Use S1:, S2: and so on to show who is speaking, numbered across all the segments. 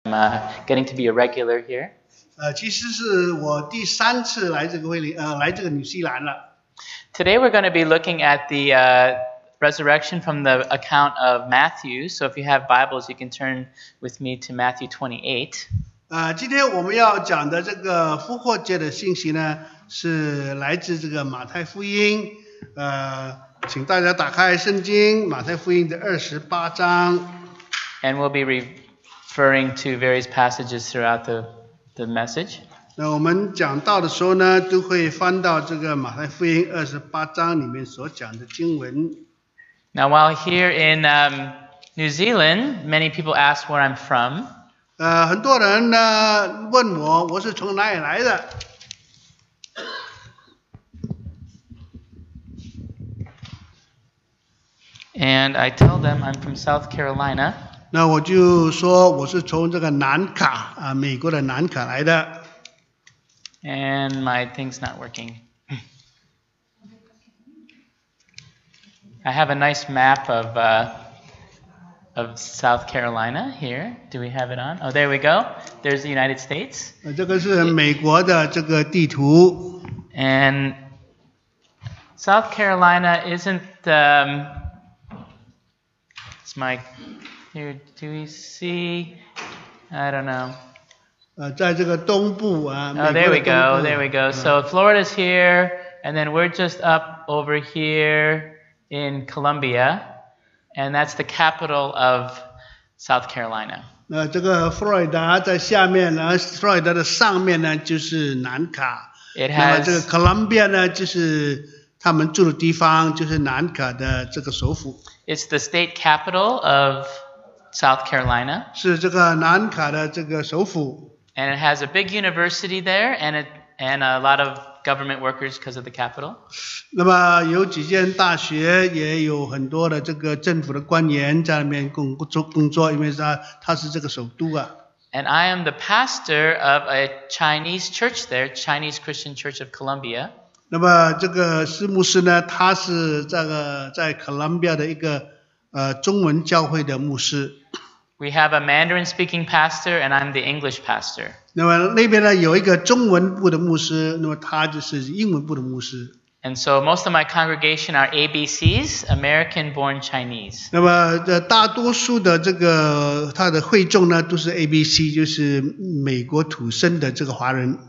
S1: getting to be a regular here.
S2: 其实是我第3次来这个会里，来这个纽西兰了。
S1: Today we're going to be looking at the resurrection from the account of Matthew. So if you have Bibles, you can turn with me to Matthew 28.
S2: 今天我们要讲的这个复活节的信息呢，是来自这个马太福音。请大家打开圣经，马太福音的28章。
S1: And we'll be referring to various passages throughout the message.
S2: 那我们讲到的时候呢，都会翻到这个马太福音28章里面所讲的经文。
S1: Now, while here in New Zealand, many people ask where I'm from.
S2: 很多人呢问我是从哪里来的。
S1: And I tell them I'm from South Carolina.
S2: 那我就说我是从这个南卡美国的南卡来的。
S1: And my thing's not working. I have a nice map of South Carolina here. Do we have it on? Oh, there we go. There's the United States.
S2: 这个是美国的这个地图。
S1: And South Carolina isn't it's my here. Do we see? I don't know.
S2: 在这个东部啊。
S1: Oh, there we go. There we go. So Florida's here, and then we're just up over here in Columbia, and that's the capital of South Carolina.
S2: 这个佛罗里达在下面呢，佛罗里达的上面呢就是南卡。
S1: It
S2: 那么
S1: has
S2: 这个 Columbia 呢，就是他们住的地方，就是南卡的这个首府。
S1: It's the state capital of South Carolina.
S2: 是这个南卡的这个首府。
S1: And it has a big university there, and a lot of government workers because of the capital.
S2: 那么有几间大学，也有很多的这个政府的官员在那边工作，因为它是这个首都啊。
S1: And I am the pastor of a Chinese church there, Chinese Christian Church of Columbia.
S2: 那么这个施牧师呢，他是在 Columbia 的一个中文教会的牧师。
S1: We have a Mandarin-speaking pastor, and I'm the English pastor.
S2: 那么那边呢有一个中文部的牧师，那么他就是英文部的牧师。
S1: And so most of my congregation are ABCs, American-born Chinese.
S2: 那么大多数的这个他的会众呢都是 ABC， 就是美国土生的这个华人。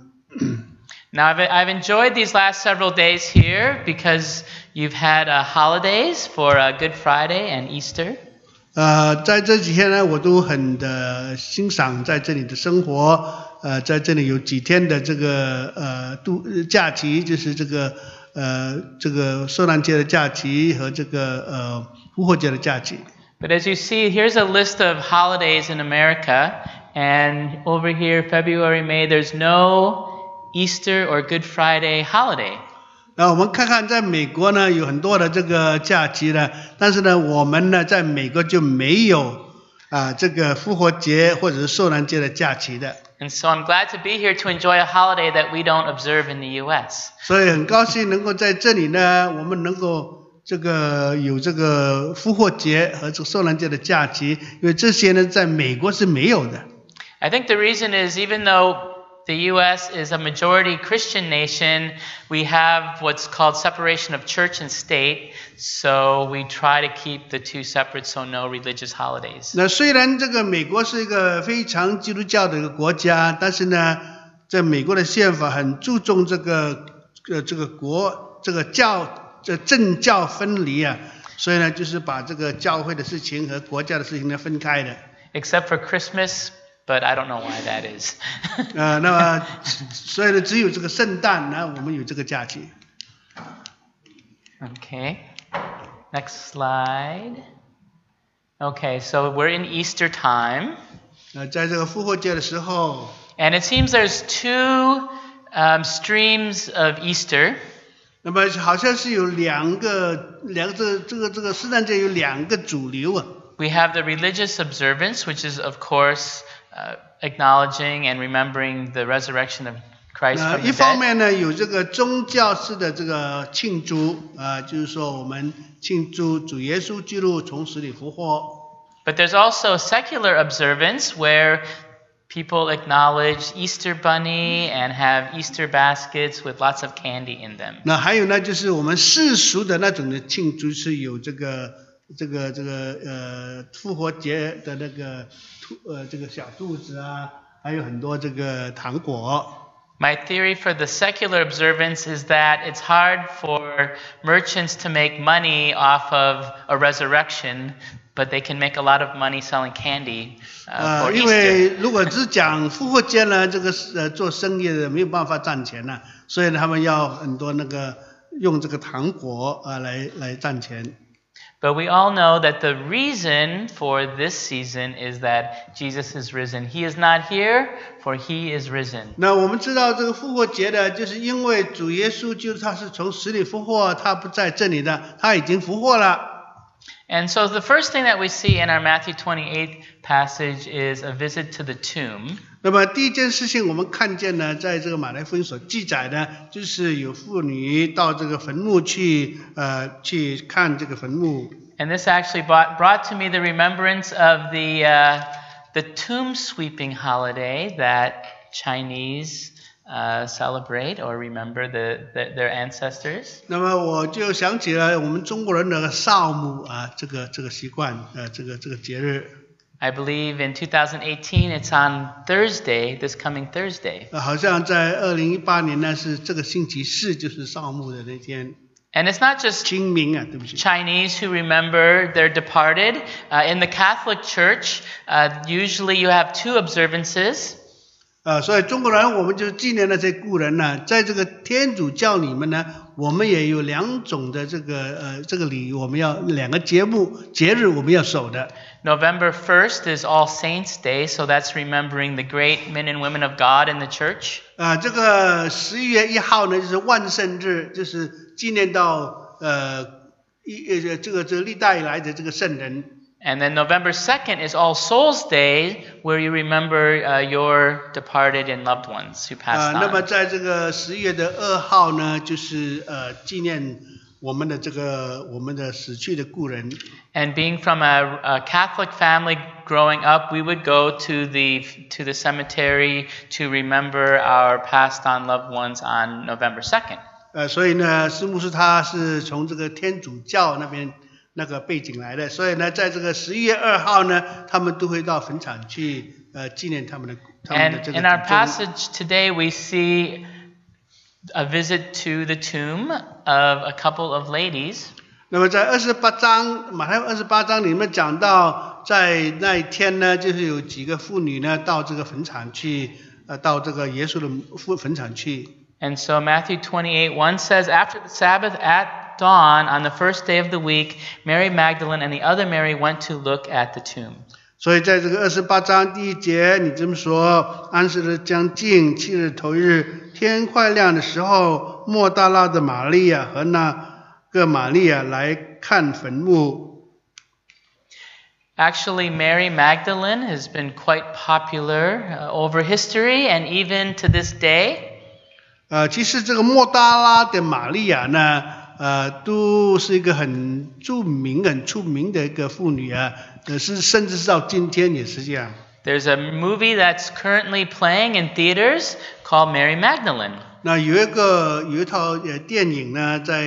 S1: Now I've enjoyed these last several days here because you've had holidays for Good Friday and Easter.
S2: 在这几天呢，我都很欣赏在这里的生活。在这里有几天的这个假期，就是这个圣诞节的假期和这个复活节的假期。
S1: But as you see, here's a list of holidays in America, and over here, February, May, there's no Easter or Good Friday holiday.
S2: 那我们看看在美国呢有很多的这个假期呢，但是呢我们呢在美国就没有这个复活节或者是圣诞节的假期的。
S1: And so I'm glad to be here to enjoy a holiday that we don't observe in the US.
S2: 所以很高兴能够在这里呢，我们能够有这个复活节和这个圣诞节的假期，因为这些呢在美国是没有的。
S1: I think the reason is even though the U.S. is a majority Christian nation, we have what's called separation of church and state, so we try to keep the two separate, so no religious holidays.
S2: 那虽然这个美国是一个非常基督教的一个国家，但是呢，在美国的宪法很注重这个政教分离啊，所以呢，就是把这个教会的事情和国家的事情呢分开的。
S1: Except for Christmas.But I don't know why that is.
S2: 那么所以呢，只有这个圣诞呢，我们有这个假期。
S1: Okay. Next slide. Okay, so we're in Easter time.
S2: 在这个复活节的时候。
S1: And it seems there's two streams of Easter.
S2: 那么好像是有两个这个圣诞节有两个主流啊。
S1: We have the religious observance, which is of course.acknowledging and remembering the resurrection of Christ from the dead.
S2: 一方面呢，有这个宗教式的这个庆祝就是说我们庆祝主耶稣基督从死里复活。
S1: But there's also secular observance where people acknowledge Easter Bunny and have Easter baskets with lots of candy in them.
S2: 那还有呢，就是我们世俗的那种的庆祝是有复活节的那个这个小肚子啊，还有很多这个糖果。
S1: My theory for the secular observance is that it's hard for merchants to make money off of a resurrection, but they can make a lot of money selling candy for
S2: 因
S1: Easter.
S2: 为如果只讲复活节呢，这个做生意的没有办法赚钱了，所以他们要很多那个用这个糖果来赚钱。
S1: But we all know that the reason for this season is that Jesus is risen. He is not here, for he is risen.
S2: 那我们知道这个复活节的，就是因为主耶稣他是从死里复活，他不在这里的，他已经复活了。
S1: And so the first thing that we see in our Matthew 28 passage is a visit to the tomb.
S2: 那么第一件事情我们看见呢，在这个马太福音所记载的，就是有妇女到这个坟墓去看这个坟墓。
S1: And this actually brought to me the remembrance of the tomb sweeping holiday that Chinese celebrate or remember their ancestors.
S2: 那么我就想起了我们中国人的扫墓这个习惯，这个节日。
S1: I believe in 2018 it's on Thursday, this coming Thursday.
S2: 好像在2018年呢是这个星期四，就是扫墓的那天。
S1: And it's not just
S2: 清明对不起。
S1: Chinese who remember their departed. In the Catholic Church, usually you have two observances.
S2: 所以中国人我们就纪念那些故人呢。在这个天主教里面呢，我们也有两种的这个礼，我们要两个节日我们要守的。
S1: November 1st is All Saints Day, so that's remembering the great men and women of God in the church.
S2: 这个11月1号呢，就是万圣日，就是纪念到这个历代以来的这个圣人。
S1: And then November 2nd is All Souls Day, where you remember your departed and loved ones who passed
S2: 那么
S1: on.
S2: 在这个11月2号呢，就是纪念我们的死去的故人。
S1: And being from a Catholic family growing up, we would go to the cemetery to remember our passed on loved ones on November 2nd.
S2: 所以呢，施牧师他是从这个天主教那边那个背景来的，所以呢，在这个11月2号呢，他们都会到坟场去纪念他们的这
S1: And
S2: 个
S1: in our
S2: 祖宗。
S1: passage today, we see a visit to the tomb of a couple of ladies.
S2: 那么在马太28章里面讲到，在那一天呢，就是有几个妇女呢到这个坟场去，到这个耶稣的坟场去。
S1: And so Matthew 28:1 says, After the Sabbath at dawn on the first day of the week, Mary Magdalene and the other Mary went to look at the tomb.
S2: 所以在这个28章第1节，你这么说，安息日将近，7日头一日，天快亮的时候，莫大拉的玛利亚和那个玛利亚来看坟墓。
S1: Actually, Mary Magdalene has been quite popular over history and even to this day.
S2: 其实这个莫大拉的玛利亚呢，都是一个很出名的一个妇女啊，甚至到今天也是这样。
S1: There's a movie that's currently playing in theaters called Mary Magdalene.
S2: 那有一套电影呢，在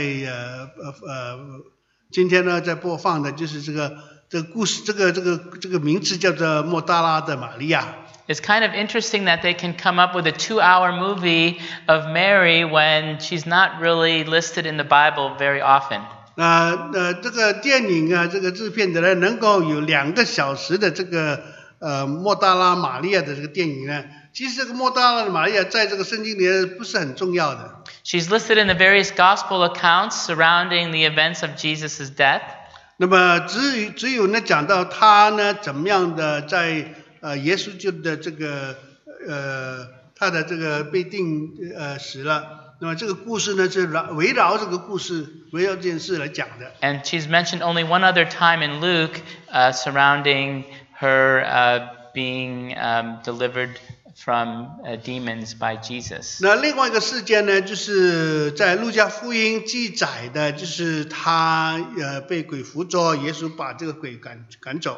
S2: 今天呢在播放的，就是这个故事，这个名字叫做莫大拉的玛利亚。
S1: It's kind of interesting that they can come up with a 2-hour movie of Mary when she's not really listed in the Bible very often.
S2: 这个电影啊，这个制片的人能够有2个小时的这个莫大拉玛利亚的这个电影呢，其实这个莫大拉的玛利亚在这个圣经里不是很重要的。
S1: She's listed in the various gospel accounts surrounding the events of Jesus' death.
S2: 那么只有呢讲到他呢怎么样的在耶稣就的这个他的这个被钉死了，那么这个故事呢是围绕这件事来讲的。
S1: And she's mentioned only one other time in Luke surrounding her being delivered from demons by Jesus.
S2: 那另外一个事件呢，就是在路加福音记载的，就是他被鬼附着，耶稣把这个鬼赶走。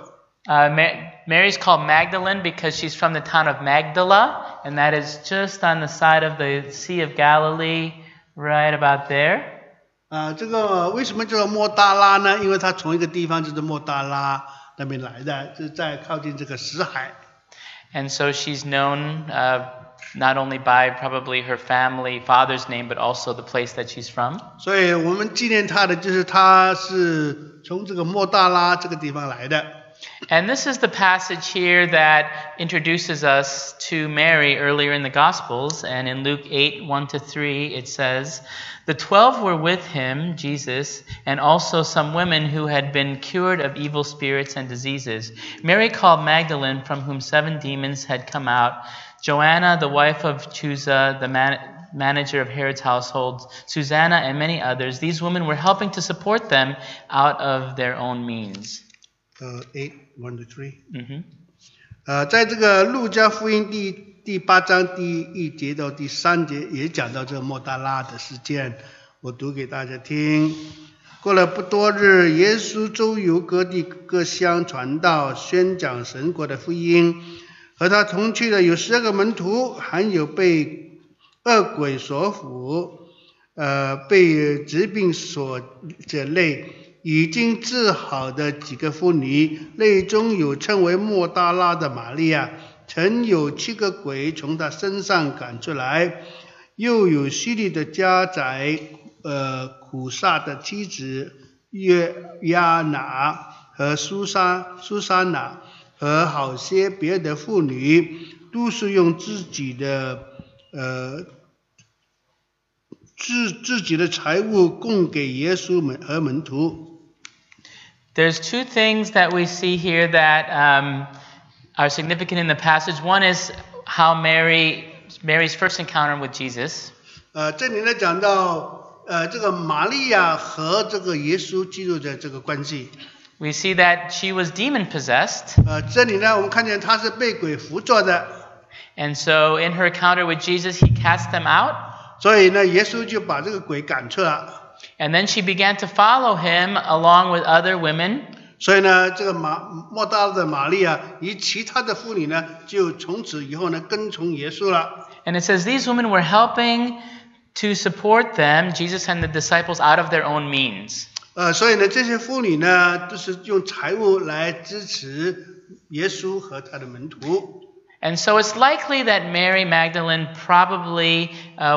S1: Mary's called Magdalene because she's from the town of Magdala, and that is just on the side of the Sea of Galilee, right about there.
S2: 这个为什么叫莫大拉呢？因为它从一个地方就是莫大拉那边来的，就是在靠近这个死海。
S1: And so she's known not only by probably her family, father's name, but also the place that she's from.
S2: 所以我们纪念她的就是她是从这个莫大拉这个地方来的。
S1: And this is the passage here that introduces us to Mary earlier in the Gospels. And in Luke 8:1-3, it says, "The 12 were with him, Jesus, and also some women who had been cured of evil spirits and diseases. Mary called Magdalene, from whom 7 demons had come out, Joanna, the wife of Chuza, the manager of Herod's household, Susanna, and many others. These women were helping to support them out of their own means."
S2: 8:1-3。在这个路加福音第8章第1节到第3节也讲到这个莫大拉的事件，我读给大家听。过了不多日，耶稣周游各地各乡传道，宣讲神国的福音。和他同去的有12个门徒，还有被恶鬼所附，被疾病所累，已经治好的几个妇女，内中有称为莫大拉的玛利亚，曾有7个鬼从她身上赶出来，又有希律的家宰苦撒的妻子约亚拿和苏珊娜和好些别的妇女，都是用自己的财物供给耶稣和门徒。
S1: There's 2 things that we see here that are significant in the passage. One is how Mary's first encounter with Jesus.
S2: 这里呢讲到这个玛利亚和这个耶稣基督的这个关系。
S1: We see that she was demon possessed.
S2: 这里呢我们看见她是被鬼附着的。
S1: And so in her encounter with Jesus, he cast them out.
S2: 所以呢耶稣就把这个鬼赶出了。
S1: And then she began to follow him along with other women.
S2: 所以呢这个莫大拉的玛利亚与其他的妇女呢就从此以后呢跟从耶稣了。
S1: And it says these women were helping to support them, Jesus and the disciples, out of their own means.
S2: 所以呢这些妇女呢都是用财物来支持耶稣和他的门徒。
S1: And so it's likely that Mary Magdalene probably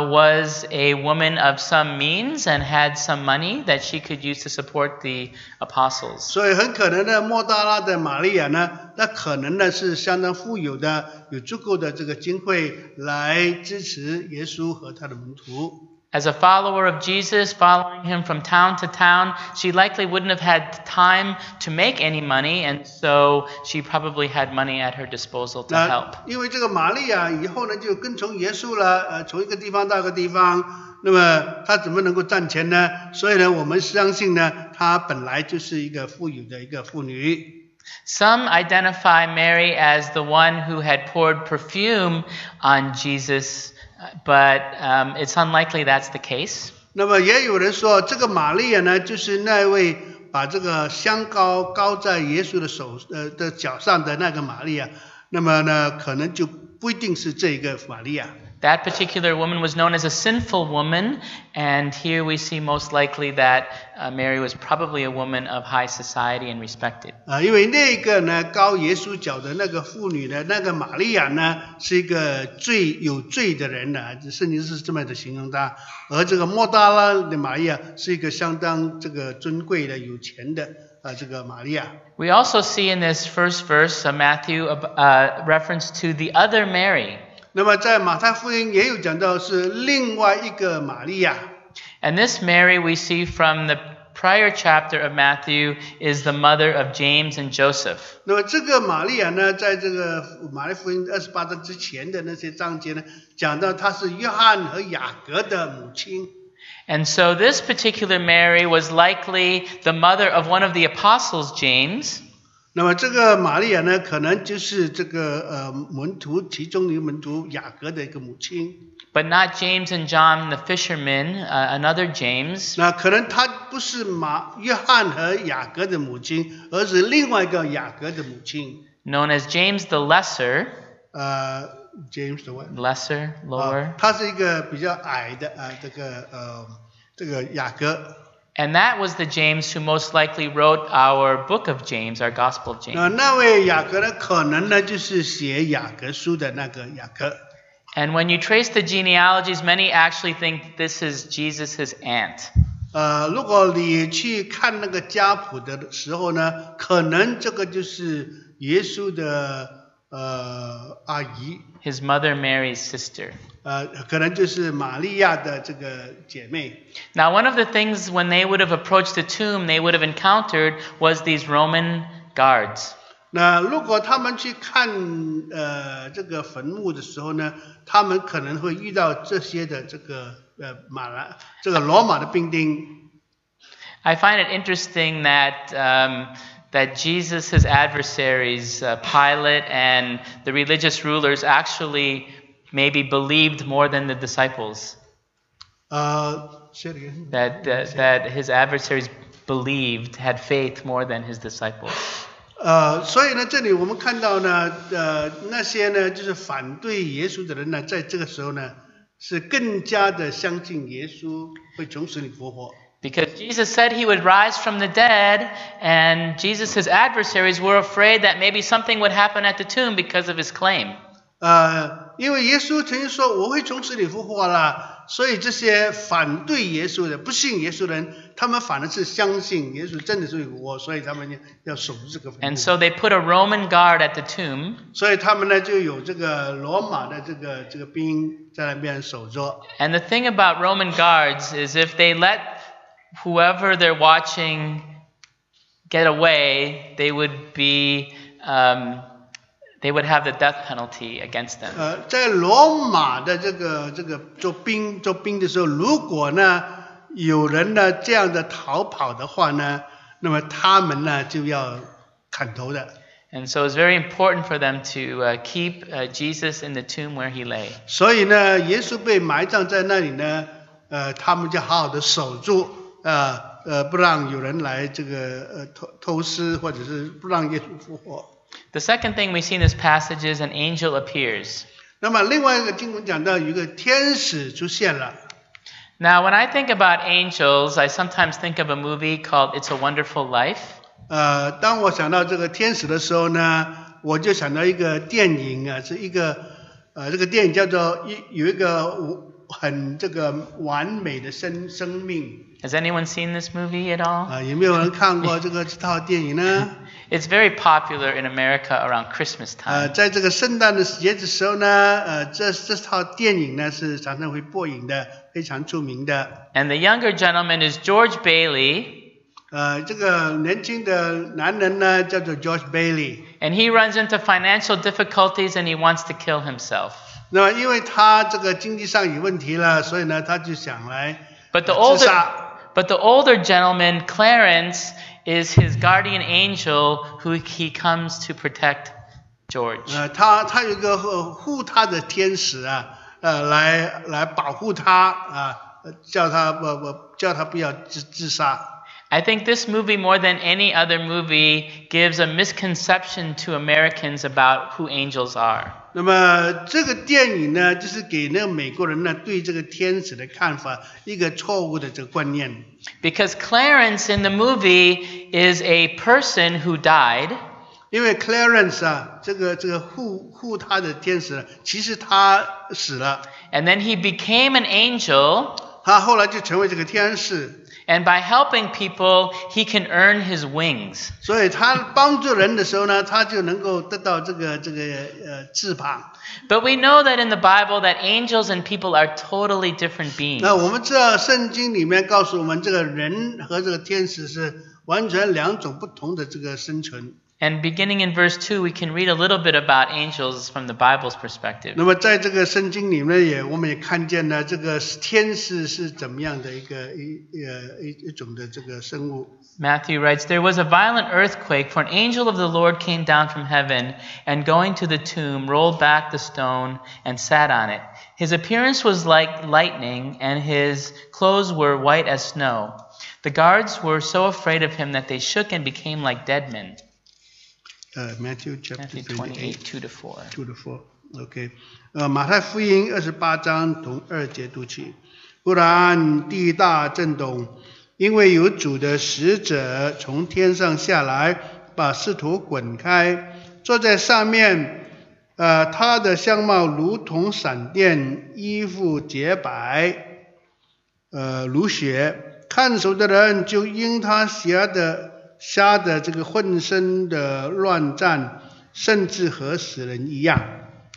S1: was a woman of some means and had some money that she could use to support the apostles.
S2: 所以很可能呢莫大拉的玛利亚呢，那可能呢是相当富有的，有足够的这个经费来支持耶稣和他的门徒。
S1: As a follower of Jesus, following him from town to town, she likely wouldn't have had time to make any money, and so she probably had money at her disposal to help.
S2: 因为这个玛利亚以后呢就跟从耶稣了，从一个地方到一个地方，那么她怎么能够赚钱呢？所以呢我们相信呢她本来就是一个富有的一个妇女。
S1: Some identify Mary as the one who had poured perfume on Jesus, but it's unlikely that's the case.
S2: 那么也有人说这个玛利亚呢就是那位把这个香膏膏在耶稣的的脚上的那个玛利亚，那么呢可能就不一定是这个玛利亚。
S1: That particular woman was known as a sinful woman, and here we see most likely that Mary was probably a woman of high society and respected.
S2: 因为那个呢膏耶稣脚的那个妇女呢，那个玛利亚呢是一个有罪的人呢，圣经是这么的形容她，而这个莫大拉的玛利亚是一个相当这个尊贵的有钱的这个玛利亚。
S1: We also see in this first verse of Matthew reference to the other Mary.
S2: 那么在马太福音也有讲到是另外一个玛利亚。
S1: And this Mary we see from the prior chapter of Matthew is the mother of James and Joseph.
S2: 那么这个玛利亚呢，在这个马太福音28章之前的那些章节呢，讲到她是约翰和雅各的母亲。
S1: And so this particular Mary was likely the mother of one of the apostles, James.
S2: 那么这个玛利亚呢，可能就是这个门徒其中一个门徒雅各的一个母亲。
S1: But not James and John, the fishermen, another James.
S2: 那可能她不是约翰和雅各的母亲，而是另外一个雅各的母亲。
S1: Known as James the Lesser.
S2: James the what?
S1: Lesser, lower.
S2: 他是一个比较矮的这个雅各。
S1: And that was the James who most likely wrote our book of James, our Gospel of James.
S2: 那位雅各呢，可能呢就是写雅各书的那个雅各。
S1: And when you trace the genealogies, many actually think this is Jesus' aunt.
S2: 如果你去看那个家谱的时候呢，可能这个就是耶稣的阿姨。
S1: His mother Mary's sister.
S2: 可能就是玛利亚的这个姐妹。
S1: Now, one of the things when they would have approached the tomb, they would have encountered was these Roman guards.
S2: 那如果他们去看这个坟墓的时候呢，他们可能会遇到这些的这个罗马的兵丁。
S1: I find it interesting that Jesus' adversaries, Pilate and the religious rulers, actually maybe believed more than the disciples.
S2: Say it again.
S1: That his adversaries believed, had faith more than his disciples.
S2: 所以呢，这里我们看到呢，那些呢就是反对耶稣的人呢，在这个时候呢，是更加的相信耶稣会从死里复活。
S1: Because Jesus said he would rise from the dead, and Jesus' adversaries were afraid that maybe something would happen at the tomb because of his claim.
S2: 因为耶稣曾经说我会从死里复活了，所以这些反对耶稣的、不信耶稣的人，他们反而是相信耶稣真的是复活，所以他们要守住这个坟墓。
S1: And so they put a Roman guard at the tomb.
S2: 所以他们呢就有这个罗马的这个兵在那边守着。
S1: And the thing about Roman guards is if they let whoever they're watching get away, they would have the death penalty against them.
S2: 在罗马的这个做兵的时候，如果呢有人呢这样的逃跑的话呢，那么他们呢就要砍头的。
S1: And so it's very important for them to keep Jesus in the tomb where he lay.
S2: 所以呢，耶稣被埋葬在那里呢，他们就好好的守住。不让有人来这个偷师，或者是不让耶稣复活。
S1: The second thing we see in this passage is an angel appears.
S2: 那么另外一个经文讲到有一个天使出现了。
S1: Now, when I think about angels, I sometimes think of a movie called It's a Wonderful Life.
S2: 当我想到这个天使的时候呢，我就想到一个电影啊，是一个这个电影叫做有一个很这个完美的生命。
S1: Has anyone seen this movie at all?
S2: 有没有人看过这套电影呢？
S1: It's very popular in America around Christmas time.
S2: 在这个圣诞的节的时候呢，这套电影呢是常常会播映的，非常出名的。
S1: And the younger gentleman is George Bailey.
S2: 这个年轻的男人呢叫做 George Bailey.
S1: And he runs into financial difficulties and he wants to kill himself.
S2: 那么因为他这个经济上有问题了，所以呢他就想来自杀。
S1: But the older gentleman, Clarence, is his guardian angel who he comes to protect George.
S2: 他有一个护他的天使啊，来保护他啊，叫他不要自杀。
S1: I think this movie, more than any other movie, gives a misconception to Americans about who angels are.
S2: 那么这个电影呢，就是给那个美国人呢对这个天使的看法一个错误的这个观念。
S1: Because Clarence in the movie is a person who died.
S2: 因为 Clarence 啊，这个护他的天使，其实他死了。
S1: And then he became an angel.
S2: 他后来就成为这个天使。
S1: And by helping people, he can earn his wings.
S2: 所以他帮助人的时候呢，他就能够得到这个翅膀。
S1: But we know that in the Bible that angels and people are totally different beings.
S2: 那我们知道圣经里面告诉我们，这个人和这个天使是完全两种不同的这个生存。
S1: And beginning in verse 2, we can read a little bit about angels from the Bible's perspective.
S2: 那么在这个圣经里面我们也看见了这个天使是怎么样的一种的这个生物。
S1: Matthew writes, "There was a violent earthquake, for an angel of the Lord came down from heaven, and going to the tomb, rolled back the stone and sat on it. His appearance was like lightning, and his clothes were white as snow. The guards were so afraid of him that they shook and became like dead men."
S2: Matthew
S1: 28, 2-4.
S2: 2-4 OK 马太福音28章从2节读起。忽然地大震动，因为有主的使者从天上下来，把石头滚开，坐在上面。他的相貌如同闪电，衣服洁白，如雪。看守的人就因他吓得这个浑身的乱战，甚至和死人一样。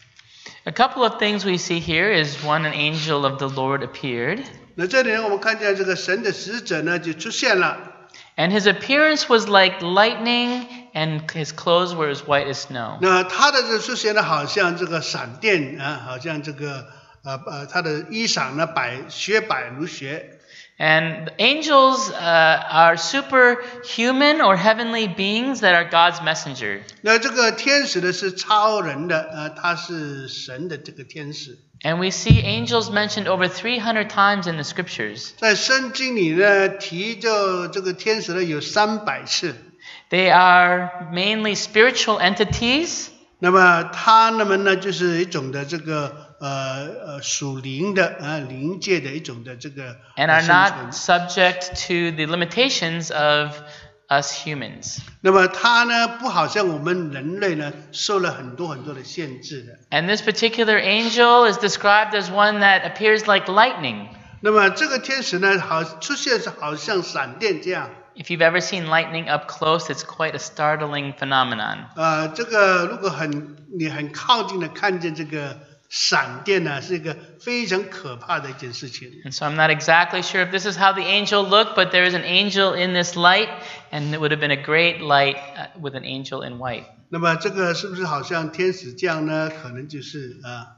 S1: A couple of things we see here is one, an angel of the Lord appeared.
S2: 那这里我们看见这个神的使者呢就出现了。
S1: And his appearance was like lightning, and his clothes were as white as snow.
S2: 那他的这出现呢，好像这个闪电好像这个他的衣裳呢雪白如雪。
S1: And angels are superhuman or heavenly beings that are God's messenger.
S2: 那这个天使呢是超人的，他是神的这个天使。
S1: And we see angels mentioned over 300 times in the scriptures.
S2: 在圣经里呢提就这个天使呢有300次。
S1: They are mainly spiritual entities.
S2: 那么他们呢就是一种的这个属灵的灵界的一种的这个
S1: and are not subject to the limitations of us humans.
S2: 那么他呢不好像我们人类呢受了很多的限制的。
S1: And this particular angel is described as one that appears like lightning.
S2: 那么这个天使呢出现是好像闪电这样。
S1: If you've ever seen lightning up close, it's quite a startling phenomenon.
S2: 这个如果你很靠近的看见这个闪电呢，是一个非常可怕的一件事情。
S1: And so I'm not exactly sure if this is how the angel looked, but there is an angel in this light, and it would have been a great light with an angel in white.
S2: 那么这个是不是好像天使这样呢？可能就是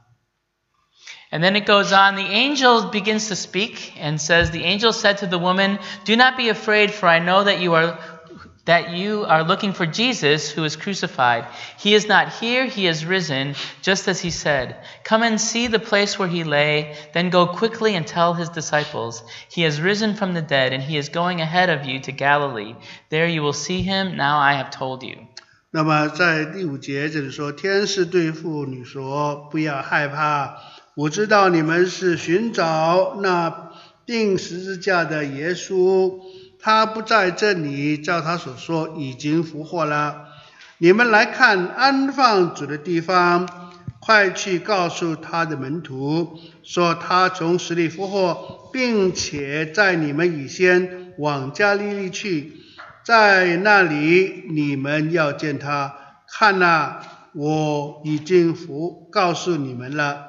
S1: And then it goes on, the angel begins to speak and says, the angel said to the woman, "Do not be afraid, for I know that you are looking for Jesus who is crucified. He is not here, he is risen, just as he said. Come and see the place where he lay, then go quickly and tell his disciples. He has risen from the dead, and he is going ahead of you to Galilee. There you will see him, now I have told you."
S2: 那么在第5节这里说，天使对妇女说，不要害怕，我知道你们是寻找那钉十字架的耶稣，他不在这里，照他所说已经复活了。你们来看安放主的地方，快去告诉他的门徒，说他从死里复活，并且在你们以先往加利利去，在那里你们要见他。看哪，我已经告诉你们了。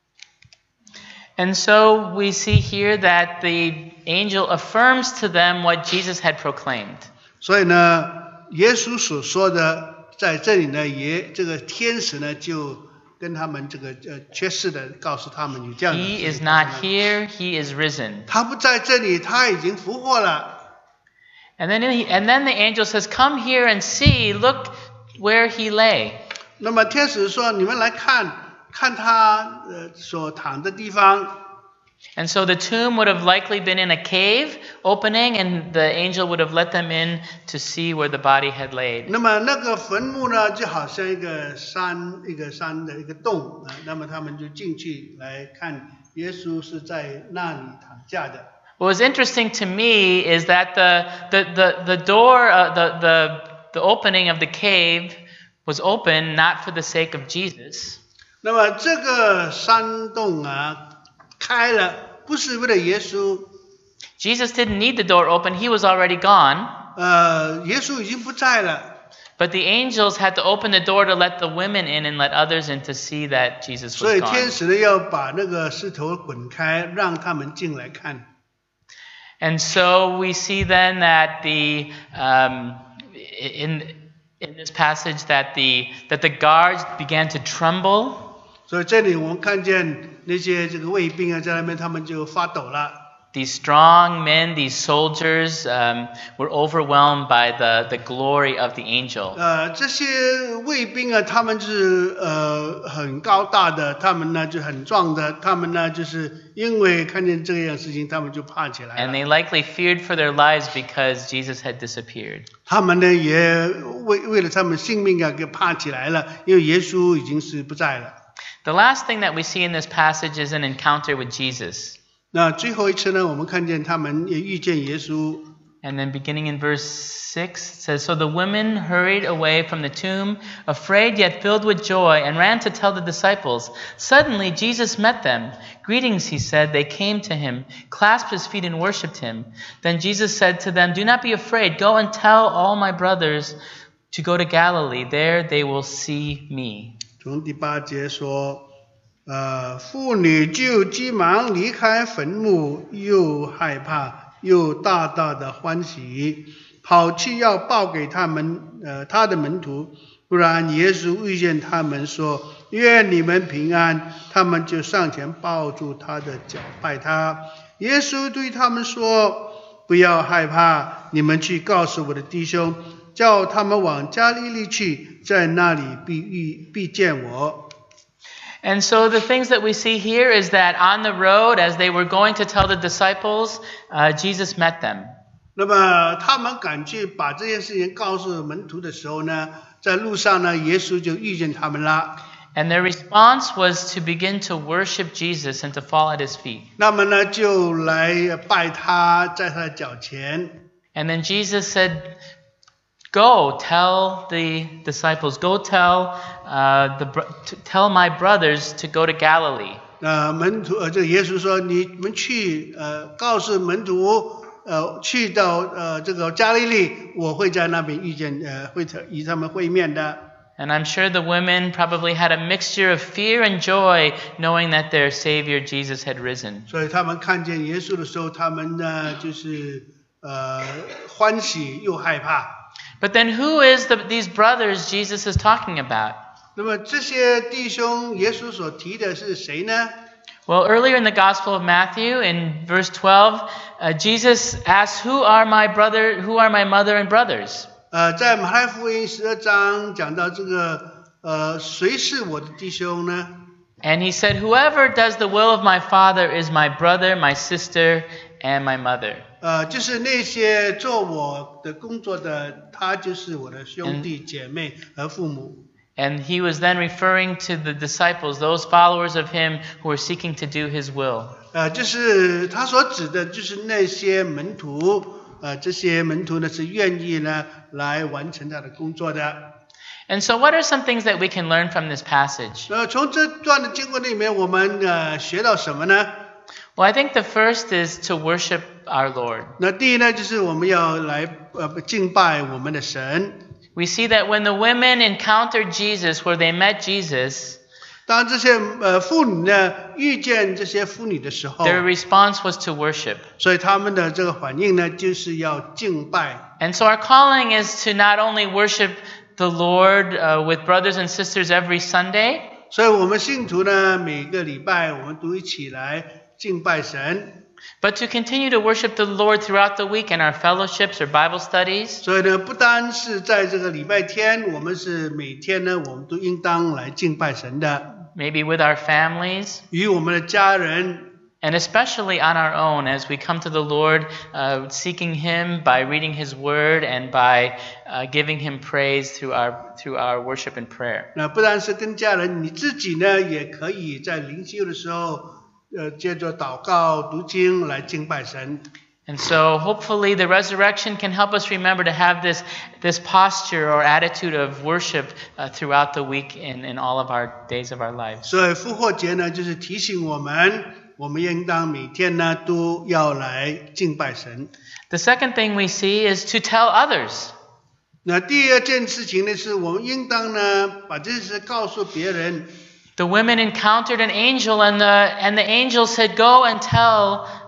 S1: And so we see here that the angel affirms to them what Jesus had proclaimed.
S2: 所以呢，耶稣所说的在这里呢，这个天使呢就跟他们这个确实的告诉他们有这样的。
S1: He is not here, he is risen.
S2: 他不在这里，他已经复活了。
S1: And then the angel says, "Come here and see, look where he lay."
S2: 那么天使说：“你们来看他所躺的地方。”
S1: And so the tomb would have likely been in a cave opening, and the angel would have let them in to see where the body had laid.
S2: 那么那个坟墓呢，就好像一个山的一个洞那么他们就进去来看耶稣是在那里躺下的。
S1: What was interesting to me is that the door, the opening of the cave was open not for the sake of Jesus.
S2: 那么这个山洞开了，不是为了耶稣。
S1: Jesus didn't need the door open; he was already gone.
S2: 耶稣已经不在了。
S1: But the angels had to open the door to let the women in and let others in to see that Jesus was
S2: 所以
S1: gone.
S2: 天使呢要把那个石头滚开，让他们进来看。
S1: And so we see then that in this passage that the guards began to tremble.
S2: 所以这里我们看见那些这个卫兵啊，在那边他们就发抖了。
S1: These strong men, these soldiers, were overwhelmed by the glory of the angel.
S2: 这些卫兵啊，他们是很高大的，他们呢就很壮的，他们呢就是因为看见这样事情，他们就怕起来
S1: And
S2: 了。
S1: they likely feared for their lives because Jesus had disappeared.
S2: 他们呢也为了他们性命啊给怕起来了，因为耶稣已经是不在了。
S1: The last thing that we see in this passage is an encounter with Jesus.
S2: 那最后一次呢，我们看见他们也遇见耶稣。
S1: And then beginning in verse 6, it says, So the women hurried away from the tomb, afraid yet filled with joy, and ran to tell the disciples. Suddenly Jesus met them. Greetings, he said. They came to him, clasped his feet, and worshipped him. Then Jesus said to them, Do not be afraid. Go and tell all my brothers to go to Galilee. There they will see me.
S2: 从第8节说，妇女就急忙离开坟墓，又害怕又大大的欢喜，跑去要报给他的门徒。突然耶稣遇见他们说，愿你们平安。他们就上前抱住他的脚拜他。耶稣对他们说，不要害怕，你们去告诉我的弟兄，叫他们往加利利去，在那里必见我。
S1: And so the things that we see here is that on the road, as they were going to tell the disciples, Jesus met them.
S2: 那么他们赶去把这件事情告诉门徒的时候呢，在路上呢，耶稣就遇见他们了。
S1: And their response was to begin to worship Jesus and to fall at his feet.
S2: 那么呢，就来拜他，在他的脚前。
S1: And then Jesus said, Go tell the disciples, go tell tell my brothers to go to Galilee.
S2: 门徒这耶稣说，你们去告诉门徒，去到这个加利利，我会在那边遇见，会与他们会面的。
S1: And I'm sure the women probably had a mixture of fear and joy, knowing that their Savior Jesus had risen.
S2: 所以他们看见耶稣的时候，他们呢就是欢喜又害怕。
S1: But then who is these brothers Jesus is talking about?
S2: 那么这些弟兄，耶稣所提的是谁呢？
S1: Well, earlier in the Gospel of Matthew, in verse 12, Jesus asks, Who are my mother and brothers?
S2: 在马太福音12章讲到这个，谁是我的弟兄呢？
S1: And he said, Whoever does the will of my Father is my brother, my sister, and my mother.
S2: 就是那些做我的工作的，他就是我的兄弟姐妹和父母。
S1: And he was then referring to the disciples, those followers of him who were seeking to do his will.
S2: 就是他所指的，就是那些门徒，这些门徒呢是愿意呢来完成他的工作的。
S1: And so what are some things that we can learn from this passage?
S2: 从这段的经文里面，我们学到什么呢？
S1: Well, I think the first is to worship our Lord.
S2: 那第一呢，就是我们要来敬拜我们的神。
S1: We see that when the women encountered Jesus, where they met Jesus,
S2: 当这些妇女呢遇见这些妇女的时候，
S1: their response was to worship.
S2: 所以他们的这个反应呢，就是要敬拜。
S1: And so our calling is to not only worship the Lord with brothers and sisters every Sunday,
S2: 所以我们信徒呢，每个礼拜我们都一起来敬拜神。
S1: but to continue to worship the Lord throughout the week in our fellowships or Bible studies.
S2: 所以呢，不单是在这个礼拜天，我们是每天呢，我们都应当来敬拜神的。
S1: Maybe with our families,
S2: 与我们的家人，
S1: and especially on our own as we come to the Lord, seeking Him by reading His Word and by giving Him praise through our worship and prayer.
S2: 那不单是跟家人，你自己呢，也可以在灵修的时候，借着祷告、读经来敬拜神。
S1: And so hopefully the resurrection can help us remember to have this posture or attitude of worship throughout the week in all of our days of our lives.
S2: 所以复活节呢，就是提醒我们，我们应当每天呢都要来敬拜神。
S1: The second thing we see is to tell others.
S2: 那第二件事情呢，是我们应当呢把这事告诉别人。
S1: The women encountered an angel and the angel said, Go and tell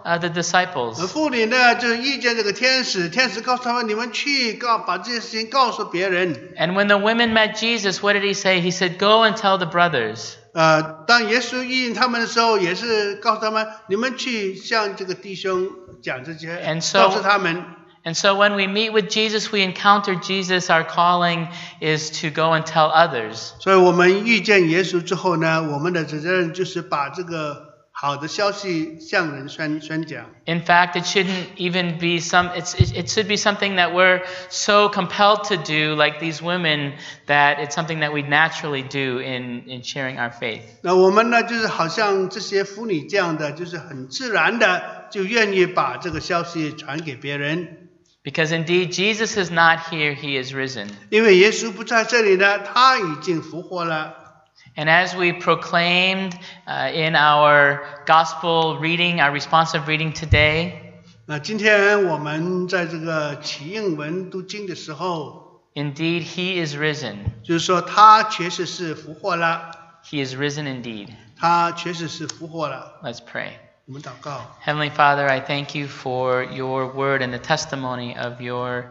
S1: the disciples.
S2: 妇女呢就遇见这个天使，天使告诉他们，你们去把这些事情告诉别人。
S1: And when the women met Jesus, what did he say? He said, "Go and tell the brothers."
S2: 当耶稣遇见他们的时候，也是告诉他们，你们去向这个弟兄讲这些，
S1: And so-
S2: 告诉他们。
S1: And so when we meet with Jesus, we encounter Jesus, our calling is to go and tell others.
S2: 所以我们遇见耶稣之后呢，我们的责任就是把这个好的消息向人宣讲。
S1: In fact, it shouldn't even be it should be something that we're so compelled to do, like these women, that it's something that we naturally do in sharing our faith.
S2: 那我们呢，就是好像这些妇女这样的，就是很自然的就愿意把这个消息传给别人。
S1: Because indeed, Jesus is not here, he is risen.
S2: 因为耶稣不在这里呢，他已经复活了。
S1: And as we proclaimed in our gospel reading, our responsive reading today,
S2: 那今天我们在这个启应文读经的时候，
S1: indeed, he is risen.
S2: 就是说他确实是复活了，
S1: He is risen indeed.
S2: 他确实是复活了。
S1: Let's pray.
S2: 我们祷告。
S1: Heavenly Father, I thank you for your word and the testimony of your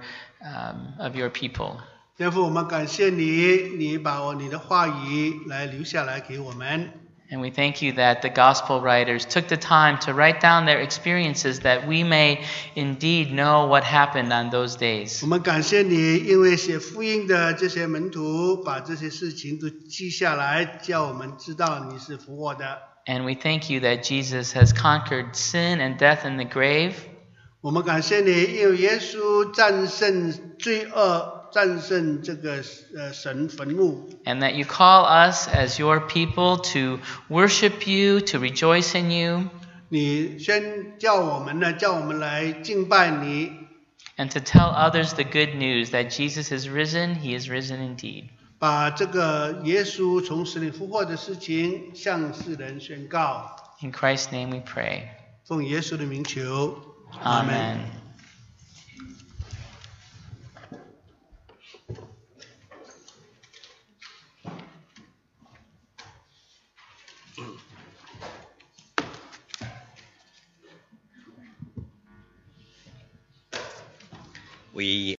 S1: people.
S2: 天父，我们感谢你，你把你的话语来留下来给我们。
S1: And we thank you that the gospel writers took the time to write down their experiences that we may indeed know what happened on those days.
S2: 我们感谢你，因为写福音的这些门徒把这些事情都记下来，叫我们知道你是复活的。
S1: And we thank you that Jesus has conquered sin and death in the grave.
S2: 我们感谢你，因为耶稣战胜罪恶，战胜这个神坟墓。
S1: And that you call us as your people to worship you, to rejoice in you,
S2: 你宣叫我们呢，叫我们来敬拜你，
S1: and to tell others the good news that Jesus is risen, he is risen indeed.
S2: 把这个耶稣从死里复活的事情向世人宣告。
S1: In Christ's name we pray.
S2: 奉耶稣的名求，
S1: Amen.
S3: We